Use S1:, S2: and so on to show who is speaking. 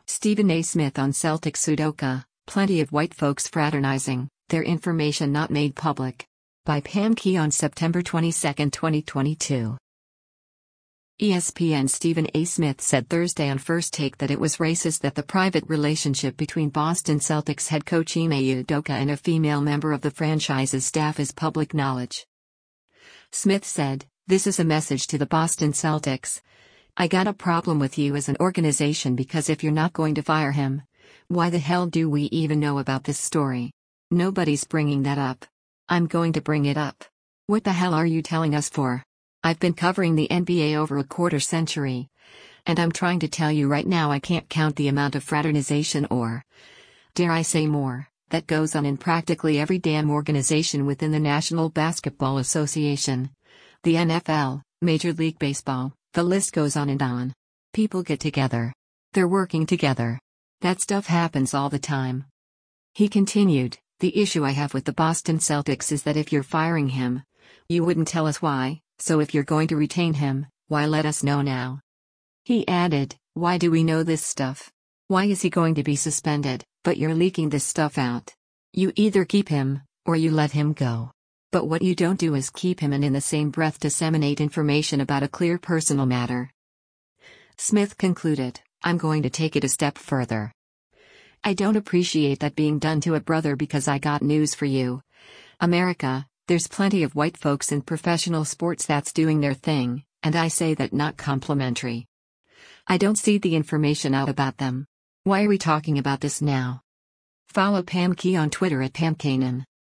S1: Stephen A. Smith on Celtic Sudoku, plenty of white folks fraternizing, their information not made public. By Pam Key on September 22, 2022. ESPN Stephen A. Smith said Thursday on First Take that it was racist that the private relationship between Boston Celtics head coach Ime Udoka and a female member of the franchise's staff is public knowledge. Smith said, "This is a message to the Boston Celtics. I got a problem with you as an organization because if you're not going to fire him, why the hell do we even know about this story? Nobody's bringing that up. I'm going to bring it up. What the hell are you telling us for? I've been covering the NBA over a quarter century. And I'm trying to tell you right now I can't count the amount of fraternization or, dare I say more, that goes on in practically every damn organization within the National Basketball Association, the NFL, Major League Baseball, the list goes on and on. People get together. They're working together. That stuff happens all the time." He continued, "The issue I have with the Boston Celtics is that if you're firing him, you wouldn't tell us why, so if you're going to retain him, why let us know now?" He added, "Why do we know this stuff? Why is he going to be suspended, but you're leaking this stuff out? You either keep him, or you let him go. But what you don't do is keep him and in the same breath disseminate information about a clear personal matter." Smith concluded, "I'm going to take it a step further. I don't appreciate that being done to a brother because I got news for you. America, there's plenty of white folks in professional sports that's doing their thing, and I say that not complimentary. I don't see the information out about them. Why are we talking about this now?" Follow Pam Key on Twitter at PamKanan.